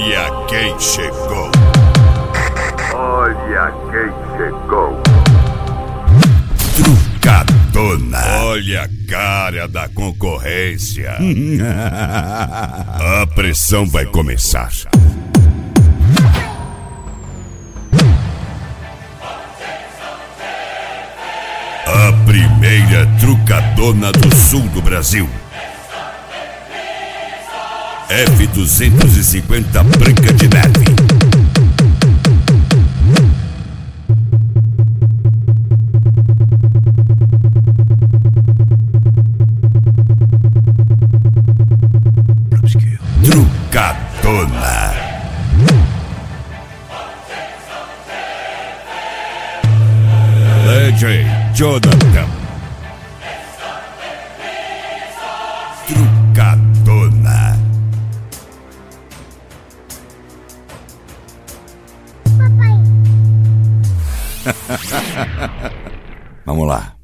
Olha quem chegou. Olha quem chegou. Trucadona. Olha a cara da concorrência. A pressão vai começar. A primeira trucadona do sul do Brasil. F-250 Branca de Neve. Trucadona. DJ Jonathan. Trucadona. Vamos lá.